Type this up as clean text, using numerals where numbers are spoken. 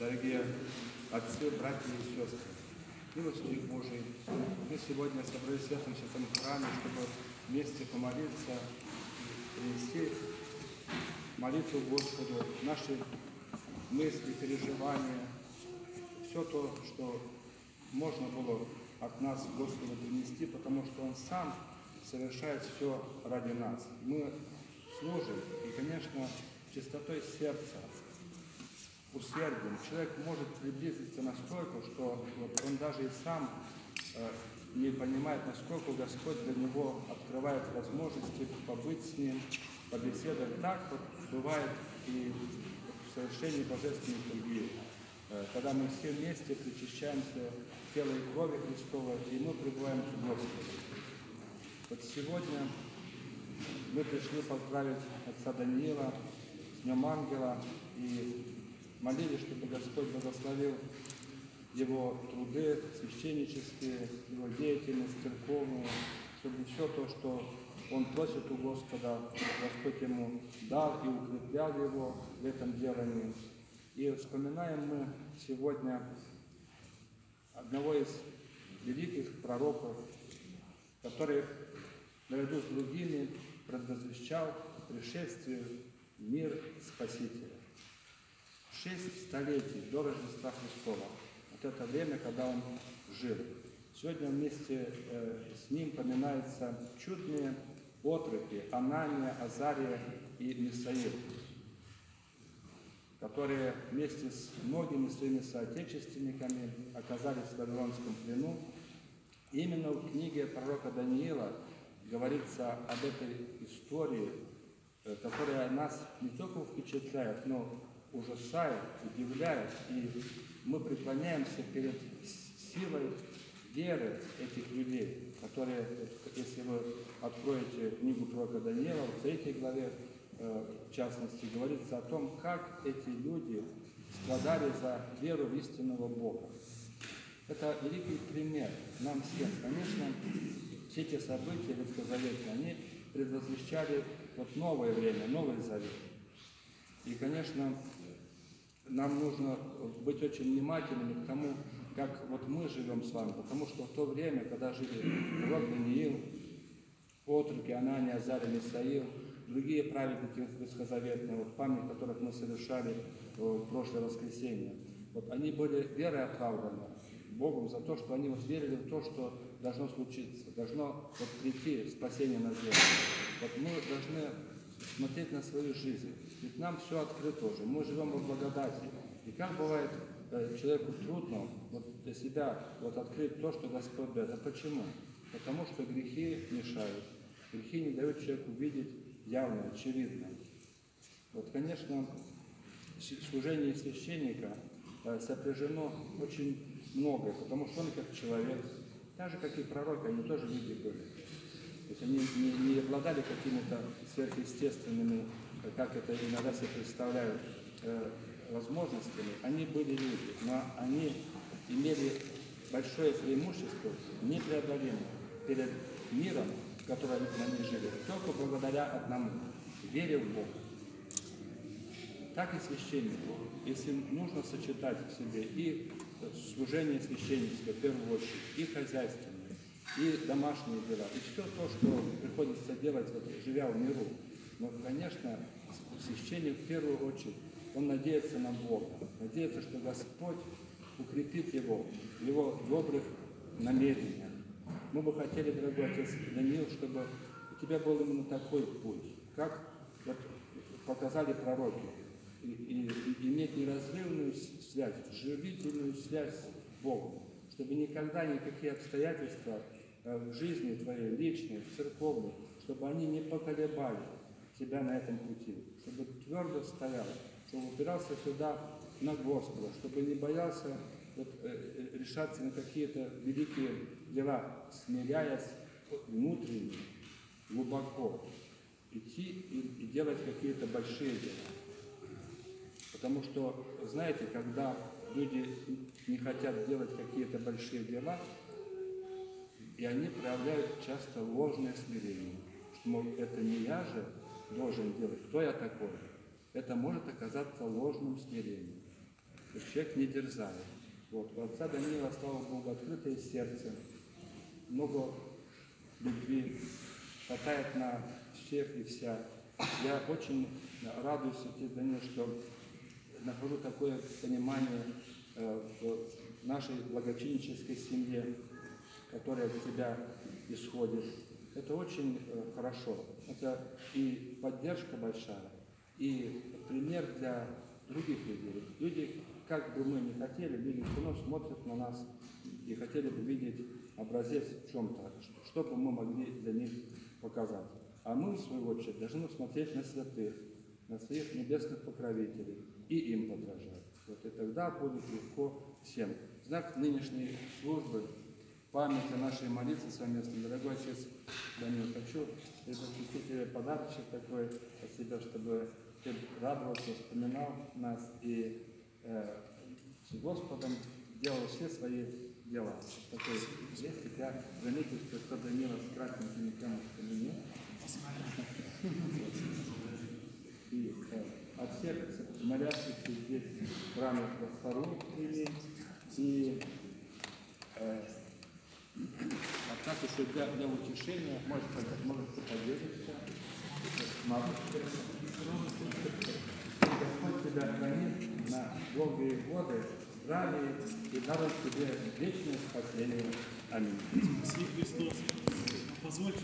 дорогие отцы, братья и сестры, милостью Божией, мы сегодня собрались в этом святом храме, чтобы вместе помолиться и принести молитву Господу, наши мысли, переживания, все то, что можно было от нас Господу принести, потому что Он сам совершает все ради нас. Мы служим, и, конечно, чистотой сердца, усердием человек может приблизиться настолько, что вот он даже и сам не понимает, насколько Господь для него открывает возможности побыть с Ним, побеседовать. Так вот бывает и в совершении божественной любви, когда мы все вместе причащаемся тела и крови Христова, и мы пребываем в Господе. Вот сегодня мы пришли поздравить отца Даниила с Днем Ангела и молились, чтобы Господь благословил его труды священнические, его деятельность церковную, чтобы все то, что он просит у Господа, Господь ему дал и укреплял его в этом делании. И вспоминаем мы сегодня одного из великих пророков, который наряду с другими предвозвещал пришествие в мир Спасителя. 6 столетий до Рождества Христова. Вот это время, когда он жил. Сегодня вместе с ним поминаются чудные отроки Анания, Азария и Мисаил, которые вместе с многими своими соотечественниками оказались в Вавилонском плену. Именно в книге пророка Даниила говорится об этой истории, которая нас не только впечатляет, но ужасает, удивляет, и мы преклоняемся перед силой веры этих людей, которые, если вы откроете книгу пророка Даниила, в 3 главе, в частности, говорится о том, как эти люди страдали за веру в истинного Бога. Это великий пример нам всем. Конечно, все эти события ветхозаветные, они предвозвещали вот новое время, Новый Завет. И, конечно, нам нужно быть очень внимательными к тому, как вот мы живем с вами, потому что в то время, когда жили пророк Даниил, отроки Анания, Азария, Мисаил, другие праведники ветхозаветные, вот память которых мы совершали в прошлое воскресенье, вот они были верой оправданы Богом за то, что они вот верили в то, что должно случиться, должно вот прийти спасение на землю. Вот мы должны смотреть на свою жизнь, ведь нам все открыто уже, мы живем во благодати. И как бывает человеку трудно вот для себя вот открыть то, что Господь дает. А почему? Потому что грехи мешают. Грехи не дают человеку видеть явно, очевидно. Вот, конечно, служение священника сопряжено очень многое, потому что он как человек, так же, как и пророки, они тоже люди были. То есть они не обладали какими-то сверхъестественными, как это иногда себе представляют, возможностями. Они были люди, но они имели большое преимущество, непреодолимое перед миром, в котором они жили, только благодаря одному – вере в Бога. Так и священнику, если нужно сочетать в себе и служение священничества, в первую очередь, и хозяйственное, и домашние дела, и все то, что приходится делать, вот, живя в миру. Но, конечно, священник в первую очередь, он надеется на Бога, надеется, что Господь укрепит его в его добрых намерениях. Мы бы хотели, дорогой отец Даниил, чтобы у тебя был именно такой путь, как вот показали пророки, и иметь неразрывную связь, живительную связь с Богом, чтобы никогда никакие обстоятельства в жизни твоей, личной, церковной, чтобы они не поколебали тебя на этом пути, чтобы твердо стоял, чтобы упирался сюда на Господа, чтобы не боялся вот, решаться на какие-то великие дела, смиряясь внутренне, глубоко, идти и делать какие-то большие дела. Потому что, знаете, когда люди не хотят делать какие-то большие дела, и они проявляют часто ложное смирение, что, мол, это не я же должен делать, кто я такой? Это может оказаться ложным смирением. человек не дерзает. Вот. У отца Даниила, слава Богу, открытое сердце, много любви, хватает на всех и вся. Я очень радуюсь, отец Даниил, что нахожу такое понимание в нашей благочиннической семье, которая от тебя исходит. Это очень хорошо. Это и поддержка большая, и пример для других людей. Люди, как бы мы ни хотели, люди все равно смотрят на нас и хотели бы видеть образец в чем-то, что бы мы могли для них показать. А мы, в свою очередь, должны смотреть на святых, на своих небесных покровителей и им подражать. Вот и тогда будет легко всем. В знак нынешней службы, памяти нашей молитвы совместной, дорогой отец Даниил, хочу преподнести тебе подарочек такой от себя, чтобы ты радовался, вспоминал нас и с Господом делал все свои дела. Такой, если тебя заметишь, что Даниила с красненькими камушками нет. И от всех молящихся здесь в храме Христову прими. И а так еще для утешения, может поделиться. Господь тебя хранит на долгие годы, здравие и дарует тебе вечное спасение. Аминь. Спаси Христос. Позвольте